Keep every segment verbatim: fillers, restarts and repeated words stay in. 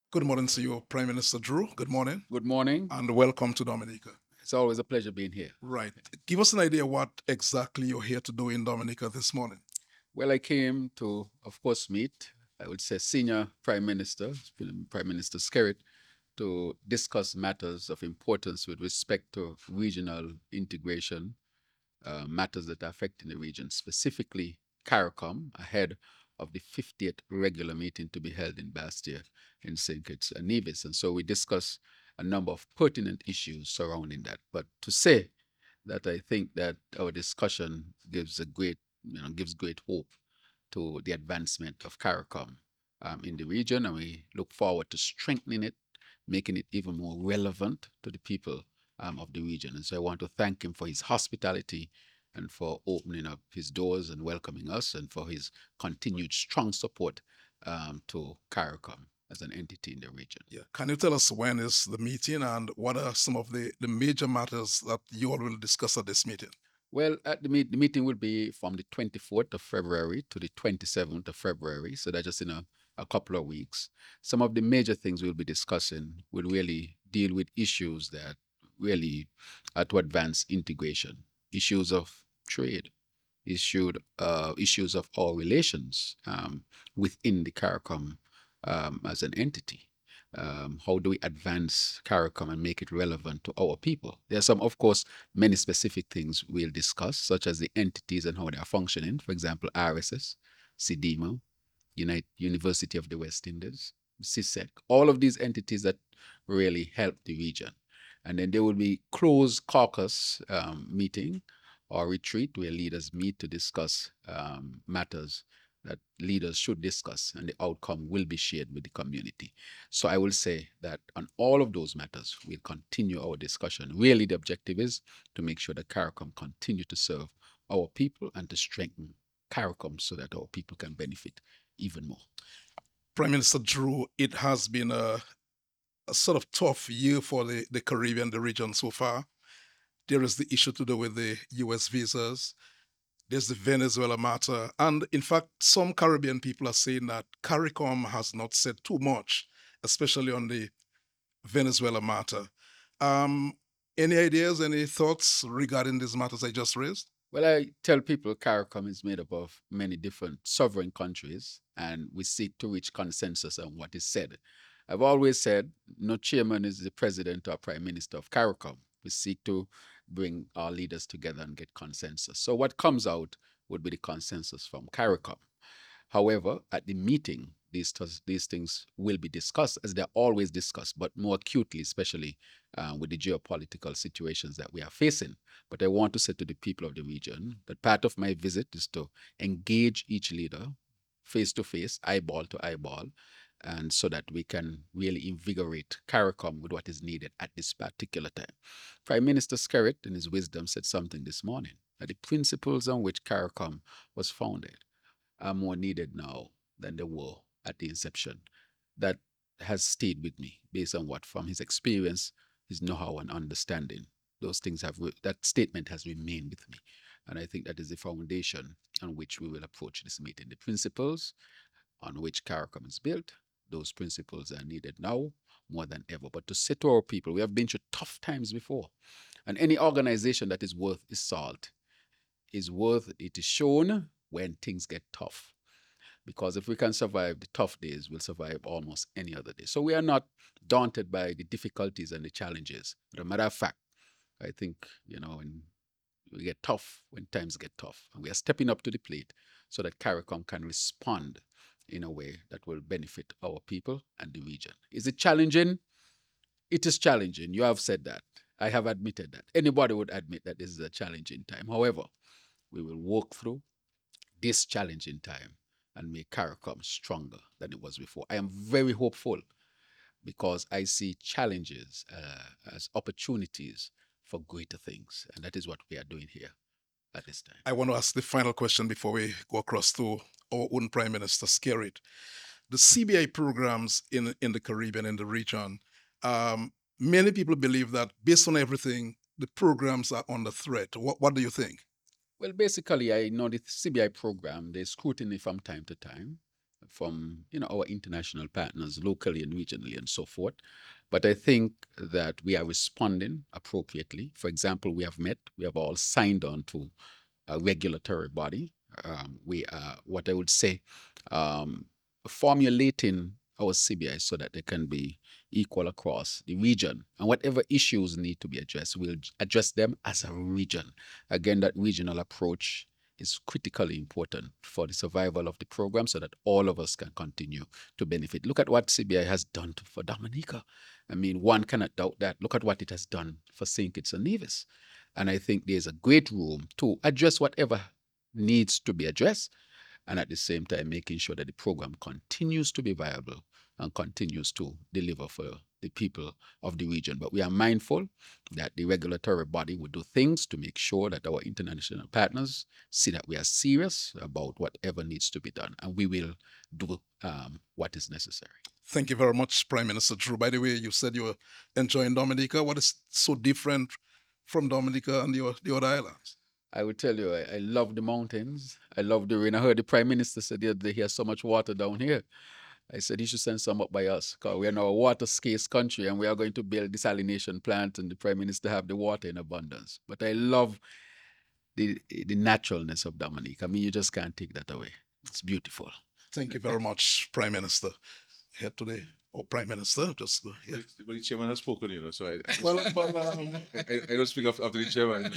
Good morning to you, Prime Minister Drew. Good morning Good morning. and welcome to Dominica. It's always a pleasure being here. Right. Give us an idea what exactly you're here to do in Dominica this morning. Well, I came to, of course, meet, I would say, Senior Prime Minister, Prime Minister Skerrit, to discuss matters of importance with respect to regional integration, uh, matters that are affecting the region, specifically CARICOM, ahead of the fiftieth regular meeting to be held in Bastia in Saint Kitts and Nevis. And so we discuss a number of pertinent issues surrounding that. But to say that I think that our discussion gives a great, you know, gives great hope to the advancement of CARICOM um, in the region, and we look forward to strengthening it, making it even more relevant to the people um, of the region. And so I want to thank him for his hospitality and for opening up his doors and welcoming us, and for his continued strong support um, to CARICOM as an entity in the region. Yeah. Can you tell us when is the meeting and what are some of the, the major matters that you all will discuss at this meeting? Well, at the, meet, the meeting will be from the twenty-fourth of February to the twenty-seventh of February. So that's just in a, a couple of weeks. Some of the major things we'll be discussing will really deal with issues that really are to advance integration, issues of trade, issued, uh, issues of our relations um, within the CARICOM um, as an entity. Um, how do we advance CARICOM and make it relevant to our people? There are some, of course, many specific things we'll discuss, such as the entities and how they are functioning. For example, R S S, CDMO, Unite, University of the West Indies, CISEC, all of these entities that really help the region. And then there will be closed caucus um, meeting or retreat where leaders meet to discuss um, matters that leaders should discuss, and the outcome will be shared with the community. So I will say that on all of those matters, we'll continue our discussion. Really, the objective is to make sure that CARICOM continue to serve our people and to strengthen CARICOM so that our people can benefit even more. Prime Minister Drew, it has been a, a sort of tough year for the, the Caribbean, the region so far. There is the issue to do with the U S visas. There's the Venezuela matter. And in fact, some Caribbean people are saying that CARICOM has not said too much, especially on the Venezuela matter. Um, any ideas, any thoughts regarding these matters I just raised? Well, I tell people CARICOM is made up of many different sovereign countries, and we seek to reach consensus on what is said. I've always said no chairman is the president or prime minister of CARICOM. We seek to bring our leaders together and get consensus. So what comes out would be the consensus from CARICOM. However, at the meeting, these, these things will be discussed, as they're always discussed, but more acutely, especially uh, with the geopolitical situations that we are facing. But I want to say to the people of the region that part of my visit is to engage each leader face to face, eyeball to eyeball, and so that we can really invigorate CARICOM with what is needed at this particular time. Prime Minister Skerrit, in his wisdom, said something this morning that the principles on which CARICOM was founded are more needed now than they were at the inception. That has stayed with me based on what, from his experience, his know-how and understanding. Those things have, re- that statement has remained with me. And I think that is the foundation on which we will approach this meeting. The principles on which CARICOM is built, those principles are needed now more than ever. But to say to our people, we have been through tough times before. And any organization that is worth its salt is worth, it is shown when things get tough. Because if we can survive the tough days, we'll survive almost any other day. So we are not daunted by the difficulties and the challenges. But a matter of fact, I think, you know, when we get tough, when times get tough, and we are stepping up to the plate so that CARICOM can respond in a way that will benefit our people and the region. Is it challenging? It is challenging. You have said that. I have admitted that. Anybody would admit that this is a challenging time. However, we will walk through this challenging time and make CARICOM stronger than it was before. I am very hopeful because I see challenges uh, as opportunities for greater things. And that is what we are doing here at this time. I want to ask the final question before we go across to our own Prime Minister Skerrit. The C B I programs in, in the Caribbean, in the region, um, many people believe that based on everything, the programs are under threat. What, what do you think? Well, basically, I know the C B I program, there's scrutiny from time to time. from you know our international partners locally and regionally and so forth. But I think that we are responding appropriately. For example, we have met, we have all signed on to a regulatory body. Um, we are, what I would say, um, formulating our C B I so that they can be equal across the region. And whatever issues need to be addressed, we'll address them as a region. Again, that regional approach is critically important for the survival of the program so that all of us can continue to benefit. Look at what C B I has done to, for Dominica. I mean, one cannot doubt that. Look at what it has done for Saint Kitts and Nevis. And I think there's a great room to address whatever needs to be addressed, and at the same time making sure that the program continues to be viable and continues to deliver for the people of the region. But we are mindful that the regulatory body will do things to make sure that our international partners see that we are serious about whatever needs to be done, and we will do um, what is necessary. Thank you very much, Prime Minister Drew. By the way, you said you were enjoying Dominica. What is so different from Dominica and the, the other islands? I would tell you, I, I love the mountains. I love the rain. I heard the Prime Minister said the other day he has so much water down here. I said he should send some up by us because we are now a water scarce country and we are going to build desalination plant and the Prime Minister have the water in abundance. But I love the the naturalness of Dominica. I mean, you just can't take that away. It's beautiful. Thank you very much, Prime Minister. Here today, or Prime Minister, just go here. But the chairman has spoken, you know, so I, Well, but, um, I, I don't speak after, after the chairman.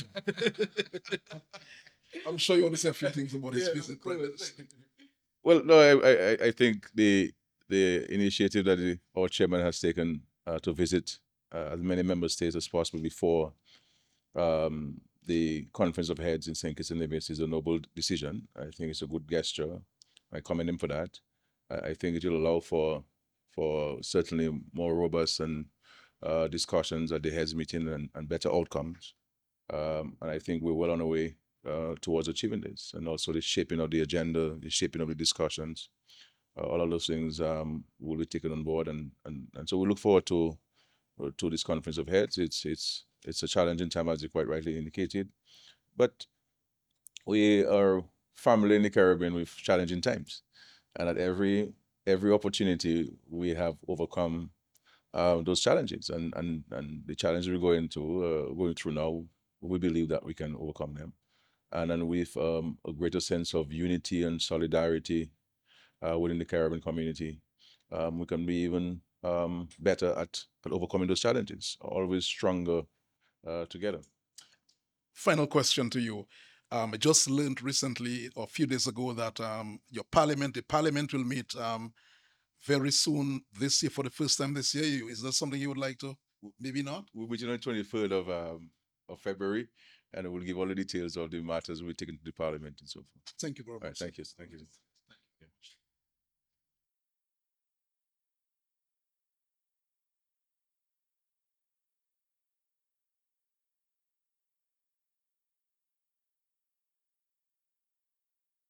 I'm sure you want to say a few things about his visit, Prime Minister. Well, no, I, I, I think the the initiative that the, our chairman has taken uh, to visit uh, as many member states as possible before um, the Conference of Heads in Saint Kitts and Nevis is a noble decision. I think it's a good gesture. I commend him for that. I, I think it will allow for for certainly more robust and uh, discussions at the heads meeting and, and better outcomes. Um, and I think we're well on our way uh, towards achieving this, and also the shaping of the agenda, the shaping of the discussions. Uh, all of those things um, will be taken on board, and, and, and so we look forward to to this Conference of Heads. It's it's it's a challenging time, as you quite rightly indicated, but we are family in the Caribbean with challenging times, and at every every opportunity we have overcome uh, those challenges, and and and the challenges we're going to uh, going through now, we believe that we can overcome them, and then with um, a greater sense of unity and solidarity uh, within the Caribbean community, um, we can be even um, better at, at overcoming those challenges. Always stronger uh, together. Final question to you. Um, I just learned recently, or a few days ago, that um, your parliament, the parliament will meet um, very soon this year for the first time this year. You- Is that something you would like to? Maybe not. We'll meet on the twenty-third of um, of February, and we'll give all the details of the matters we're taking to the Parliament and so forth. Thank you very All right, much. thank you. Thank you.